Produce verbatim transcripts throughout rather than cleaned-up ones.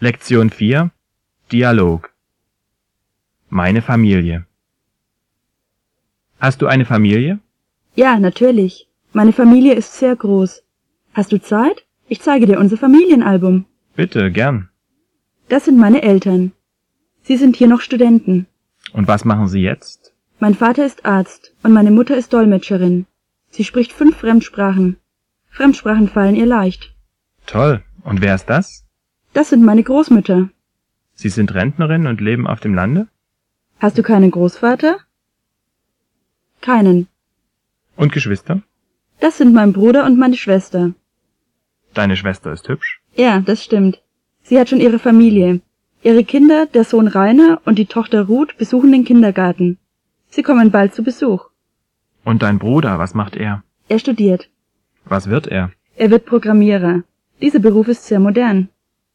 Lektion vier Dialog. Meine Familie. Hast du eine Familie? Ja, natürlich. Meine Familie ist sehr groß. Hast du Zeit? Ich zeige dir unser Familienalbum. Bitte, gern. Das sind meine Eltern. Sie sind hier noch Studenten. Und was machen Sie jetzt? Mein Vater ist Arzt und meine Mutter ist Dolmetscherin. Sie spricht fünf Fremdsprachen. Fremdsprachen fallen ihr leicht. Toll. Und wer ist das? Das sind meine Großmütter. Sie sind Rentnerin und leben auf dem Lande? Hast du keinen Großvater? Keinen. Und Geschwister? Das sind mein Bruder und meine Schwester. Deine Schwester ist hübsch. Ja, das stimmt. Sie hat schon ihre Familie. Ihre Kinder, der Sohn Rainer und die Tochter Ruth, besuchen den Kindergarten. Sie kommen bald zu Besuch. Und dein Bruder, was macht er? Er studiert. Was wird er? Er wird Programmierer. Dieser Beruf ist sehr modern.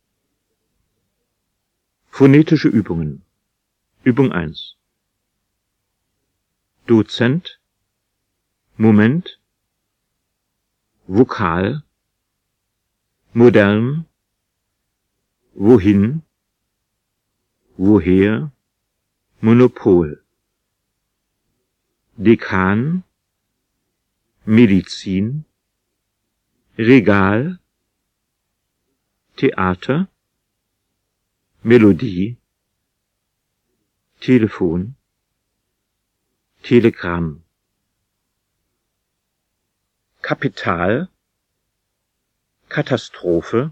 Phonetische Übungen. Übung eins. Dozent, Moment, Vokal, modern, wohin, woher, Monopol, Dekan, Medizin, Regal, Theater, Melodie, Telefon, Telegramm, Kapital, Katastrophe,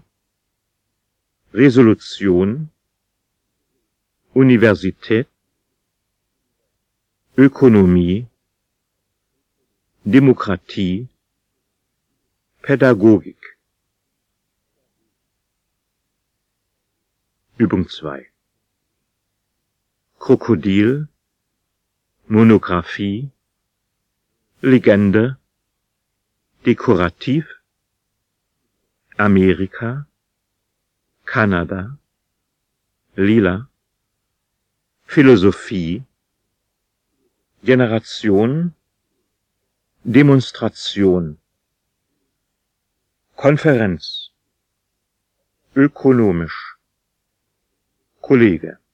Resolution, Universität, Ökonomie, Demokratie, Pädagogik. Übung zwei. Krokodil, Monographie, Legende, Dekorativ, Amerika, Kanada, Lila, Philosophie, Generation, Demonstration, Konferenz, ökonomisch, Kollege.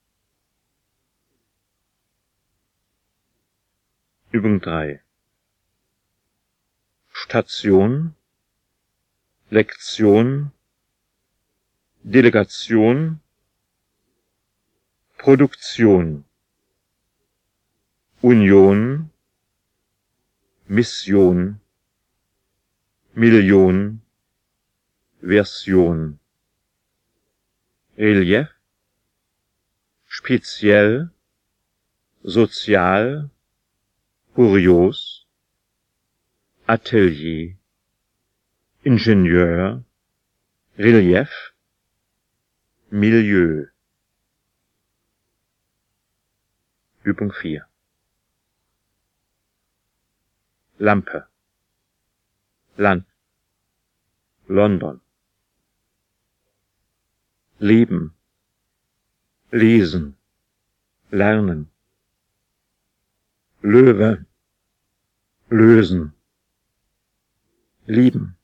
Übung drei. Station, Lektion, Delegation, Produktion, Union, Mission, Million, Version, Relief, speziell, sozial, kurios, Atelier, Ingenieur, Relief, Milieu. Übung vier. Lampe, Land, London, Leben, Lesen, Lernen, Löwe, Lösen, Lieben,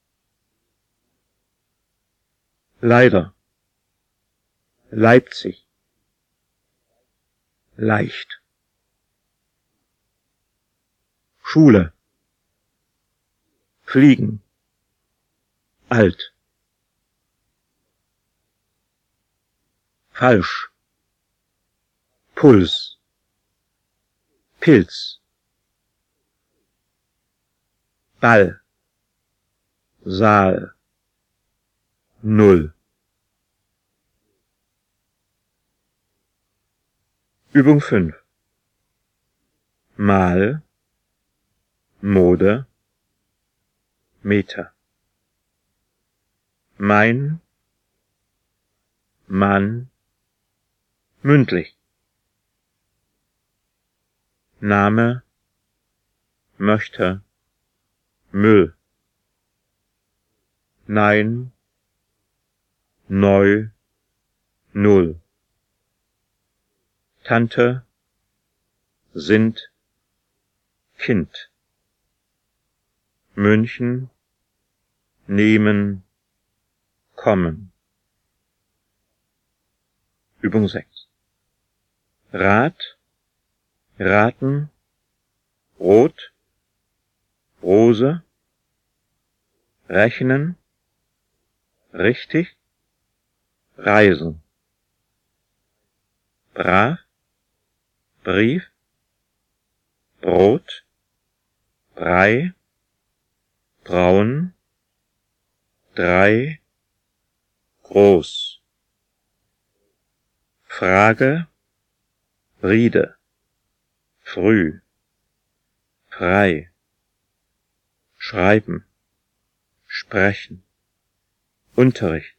Leider, Leipzig, Leicht, Schule, Fliegen, Alt, Falsch, Puls, Pilz, Ball, Saal, Null. Übung fünf. Mal, Mode, Meter. Mein, Mann, mündlich. Name, möchte, Müll. Nein, neu, null. Tante, sind, Kind. München, nehmen, kommen. Übung sechs. Rat, raten, rot, Rose, rechnen, richtig, reisen. Brav, Brief, Brot, Brei, braun, drei, groß. Frage, Riede, früh, frei, schreiben, sprechen, Unterricht,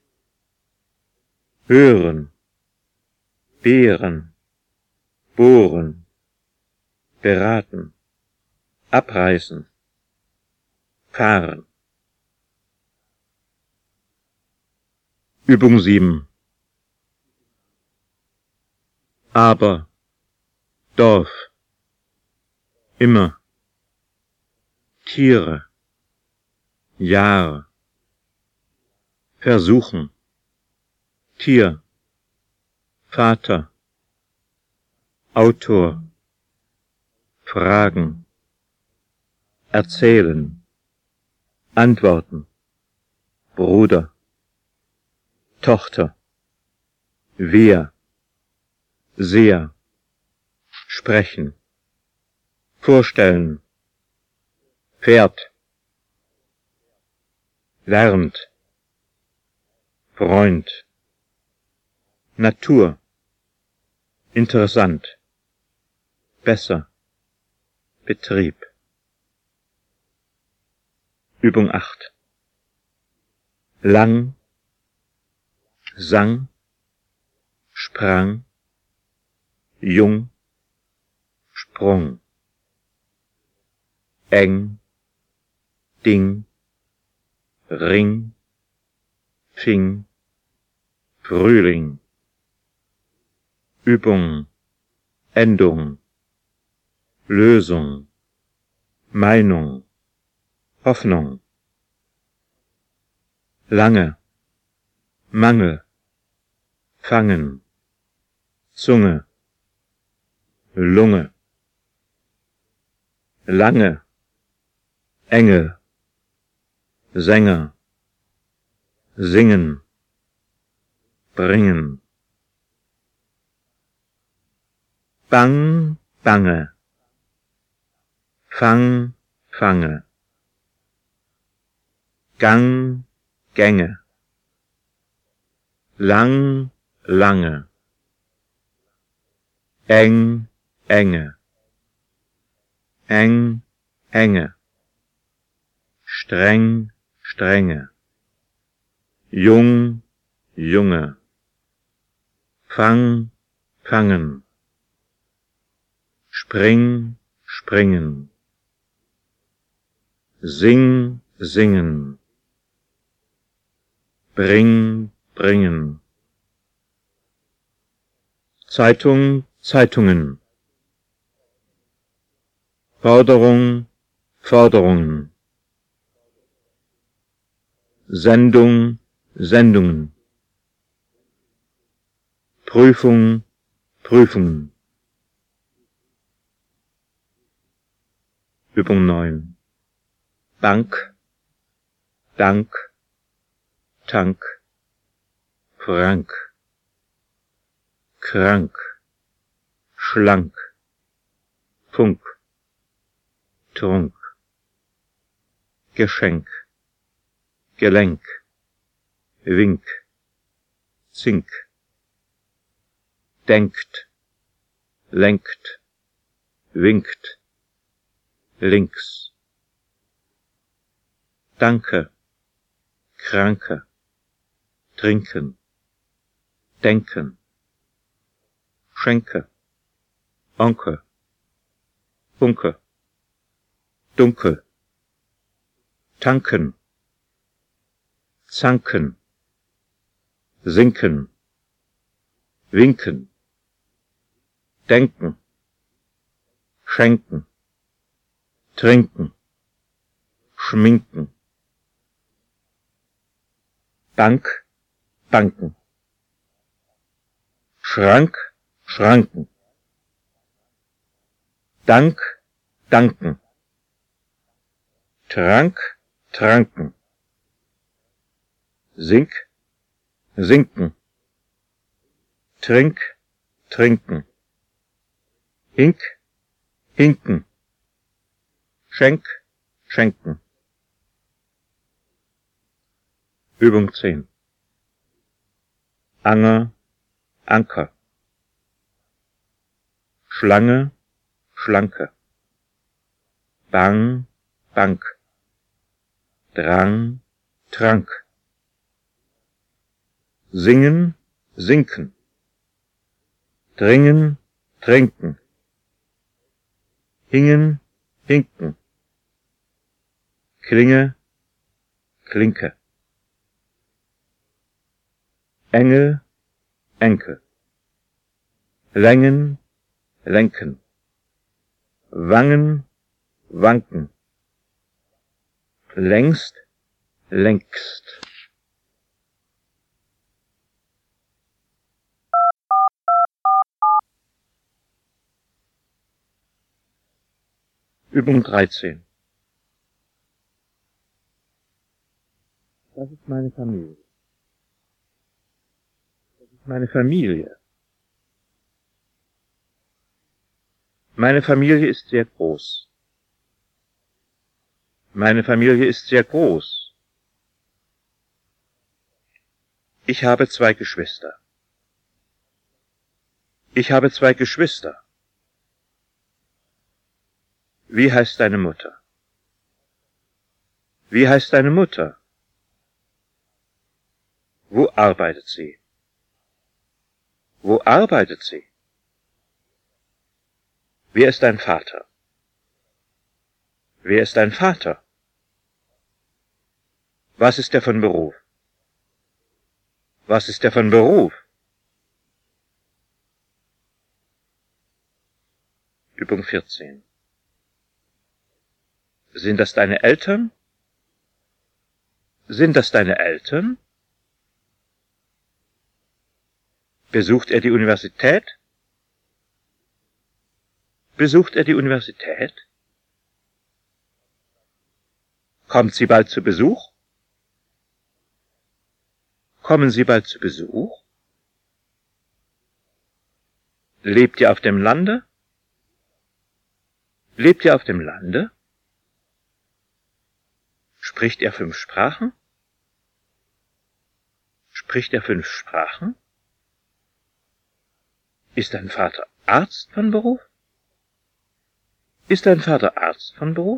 hören, beeren, bohren, beraten, abreißen, fahren. Übung sieben. Aber, Dorf, immer, Tiere, Jahr, versuchen, Tier, Vater, Autor, Fragen, erzählen, antworten, Bruder, Tochter, wer, sehr, sprechen, vorstellen, Pferd, lernt, Freund, Natur, interessant, besser, Betrieb. Übung acht. Lang, sang, sprang, jung, Sprung. Eng, Ding, Ring, Fing, Frühling. Übung, Endung, Lösung, Meinung, Hoffnung. Lange, Mangel, Fangen, Zunge, Lunge. Lange, Engel, Sänger, Singen, Bringen. Bang, bange, Fang, fange, Gang, Gänge, Lang, lange, Eng, enge, Eng, enge, Streng, strenge, Jung, junge, Fang, fangen, Spring, springen, Sing, singen, Bring, bringen. Zeitung, Zeitungen. Forderung, Forderungen. Sendung, Sendungen. Prüfung, Prüfungen. Übung neun. Bank, Dank, Tank, Frank, krank, schlank, Funk, Trunk, Geschenk, Gelenk, Wink, Zink, denkt, lenkt, winkt, links. Danke, Kranke, trinken, denken, Schenke, Onkel, Funke, dunkel, tanken, zanken, sinken, winken, denken, schenken, trinken, schminken. Bank, Banken. Schrank, Schranken. Dank, danken. Trank, tranken. Sink, sinken. Trink, trinken. Hink, hinken. Schenk, schenken. Übung zehn. Anger, Anker. Schlange, Schlanke. Bang, Bank. Drang, Trank. Singen, sinken. Dringen, trinken. Hingen, hinken. Klinge, Klinke. Engel, Enkel. Längen, lenken. Wangen, wanken. Längst, längst. Übung dreizehn. Das ist meine Familie. Das ist meine Familie. Meine Familie ist sehr groß. Meine Familie ist sehr groß. Ich habe zwei Geschwister. Ich habe zwei Geschwister. Wie heißt deine Mutter? Wie heißt deine Mutter? Wo arbeitet sie? Wo arbeitet sie? Wer ist dein Vater? Wer ist dein Vater? Was ist er von Beruf? Was ist er von Beruf? Übung vierzehn. Sind das deine Eltern? Sind das deine Eltern? Besucht er die Universität? Besucht er die Universität? Kommt sie bald zu Besuch? Kommen Sie bald zu Besuch? Lebt ihr auf dem Lande? Lebt ihr auf dem Lande? Spricht er fünf Sprachen? Spricht er fünf Sprachen? Ist dein Vater Arzt von Beruf? Ist dein Vater Arzt von Beruf?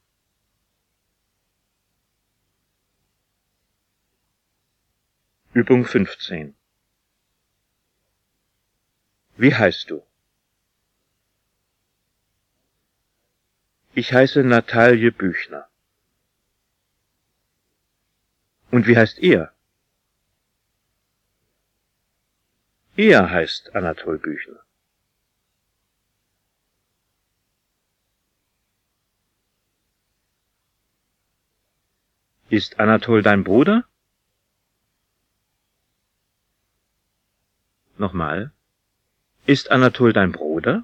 Übung fünfzehn. Wie heißt du? Ich heiße Natalie Büchner. Und wie heißt ihr? Er heißt Anatol Büchner. Ist Anatol dein Bruder? Nochmal. Ist Anatol dein Bruder?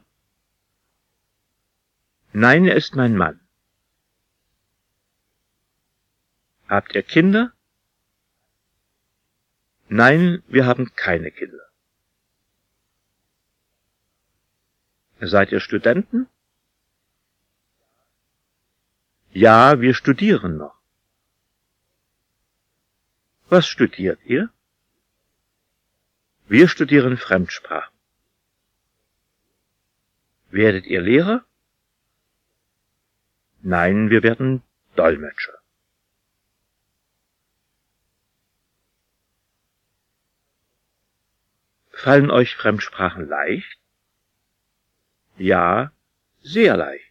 Nein, er ist mein Mann. Habt ihr Kinder? Nein, wir haben keine Kinder. Seid ihr Studenten? Ja, wir studieren noch. Was studiert ihr? Wir studieren Fremdsprachen. Werdet ihr Lehrer? Nein, wir werden Dolmetscher. Fallen euch Fremdsprachen leicht? Ja, sehr leicht.